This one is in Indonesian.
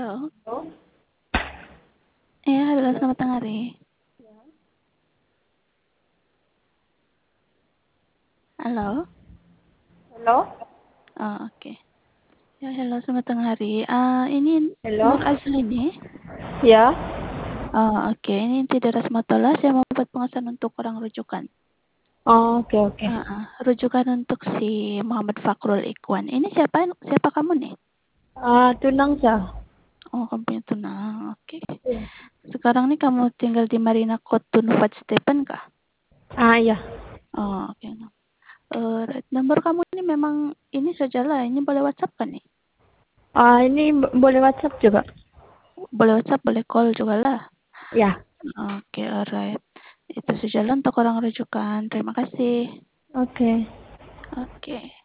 Halo. Halo? Iya, halo, selamat tengah hari. Halo. Halo? Oh, oke. Ya, halo, selamat tengah hari. Ini Halo? Nur Azli nih. Ya? Oh, oke. Ini Tidak Rasmatola. Saya mau buat pengesahan untuk orang rujukan. Oh, oke, oke. Rujukan untuk si Muhammad Fakrul Ikhwan. Ini siapa kamu nih? Tunang Sa. Oh, kamu punya tunang. Oke. Iya. Sekarang nih kamu tinggal di Marina Kotun Wat Stepen kah? Iya. Oh, oke. Right. Nomor kamu ini memang ini sajalah. Ini boleh WhatsApp kan nih? Ini boleh WhatsApp juga? Boleh WhatsApp, boleh call juga lah. Ya. Oke, alright. Itu sajalah untuk orang rujukan. Terima kasih. Oke. Oke.